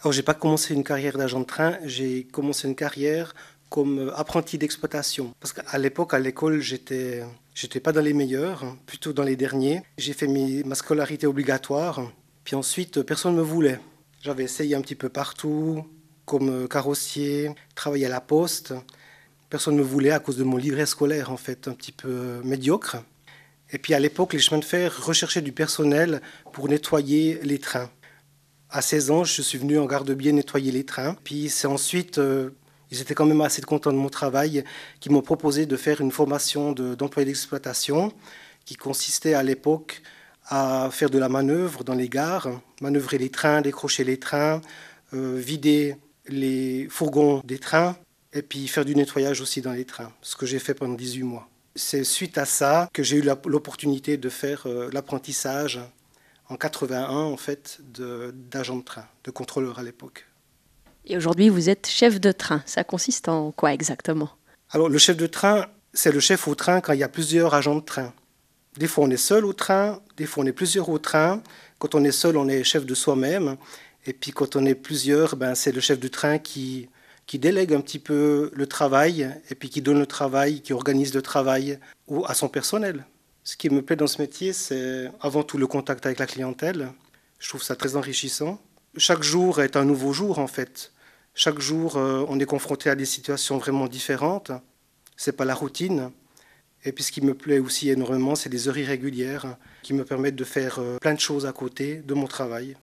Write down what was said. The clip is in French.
Alors, j'ai pas commencé une carrière d'agent de train, j'ai commencé une carrière comme apprenti d'exploitation. Parce qu'à l'époque, à l'école, j'étais pas dans les meilleurs, hein, plutôt dans les derniers. J'ai fait ma scolarité obligatoire, puis ensuite, personne ne me voulait. J'avais essayé un petit peu partout, comme carrossier, travailler à la poste. Personne ne me voulait à cause de mon livret scolaire, en fait, un petit peu médiocre. Et puis à l'époque, les chemins de fer recherchaient du personnel pour nettoyer les trains. À 16 ans, je suis venu en garde-biais nettoyer les trains. Puis c'est ensuite, ils étaient quand même assez contents de mon travail, qui m'ont proposé de faire une formation d'employé d'exploitation qui consistait à l'époque à faire de la manœuvre dans les gares, manœuvrer les trains, décrocher les trains, vider les fourgons des trains et puis faire du nettoyage aussi dans les trains, ce que j'ai fait pendant 18 mois. C'est suite à ça que j'ai eu l'opportunité de faire l'apprentissage en 81 en fait d'agent de train, de contrôleur à l'époque. Et aujourd'hui, vous êtes chef de train. Ça consiste en quoi exactement? Alors le chef de train, c'est le chef au train quand il y a plusieurs agents de train. Des fois on est seul au train, des fois on est plusieurs au train. Quand on est seul, on est chef de soi-même. Et puis quand on est plusieurs, ben, c'est le chef de train qui délègue un petit peu le travail et puis qui donne le travail, qui organise le travail à son personnel. Ce qui me plaît dans ce métier, c'est avant tout le contact avec la clientèle. Je trouve ça très enrichissant. Chaque jour est un nouveau jour en fait. Chaque jour, on est confronté à des situations vraiment différentes. C'est pas la routine. Et puis ce qui me plaît aussi énormément, c'est des heures irrégulières qui me permettent de faire plein de choses à côté de mon travail.